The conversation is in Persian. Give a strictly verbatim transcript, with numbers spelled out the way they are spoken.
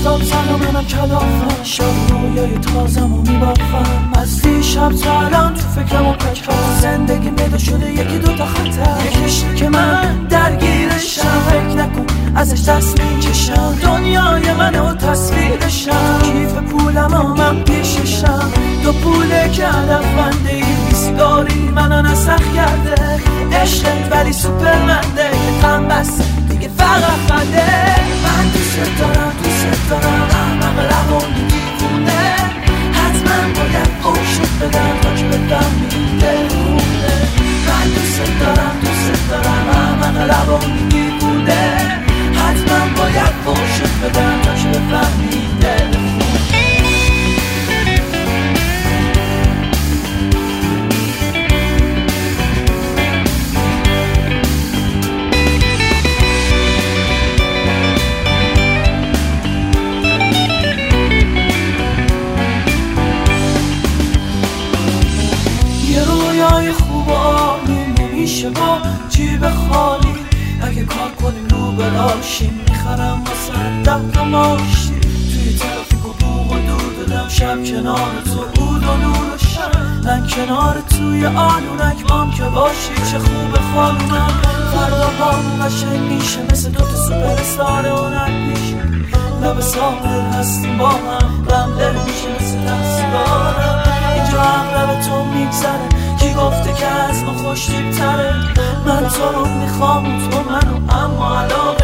آفتاب زن و منم کلافم، شب رویای تازم و میبافم. از دیشب تا الان تو فکرم و پکرم، زندگی میده شده یکی دوتا خطر، یکیش که من درگیرشم، فکر نکن ازش دست میکشم. دنیای منه و تصویرشم، کیف پولم و من پیششم. دو پوله که هدف بنده ای بیسگاری منو نسخ کرده. عشقت ولی سوپرمنده که غم بس دیگه فقط خنده. من دوست دارم دوست دارم احمق روانی دیوونه، حتما باید فوشت بدم تا که بفهمی دل خونه. من دوست دارم دوست دارم احمق روانی دیوونه، حتما باید فوشت بدم تا که بفهمی دل خونه. خوب و آروم نمیشه با جیب خالی، اگه کار کنیم رو بلاشیم. میخرم واسه ده تا ماشین، توی ترافیک و بوق و دور دادم. شب کنار تو بود و نور و شب، من کنار توی آلونک بام که باشی. چه خوب خانونم فردا بامون قشنگ میشه، مثل دوتا سوپر استار هنر پیشه. لب ساحل هستیم با هم، رمله میشه مثل دستگارم. اینجا اغلب تو میگذره، کی گفته که از ما خوشتیب تره. من تو رو میخوام تو منو، اما علاقه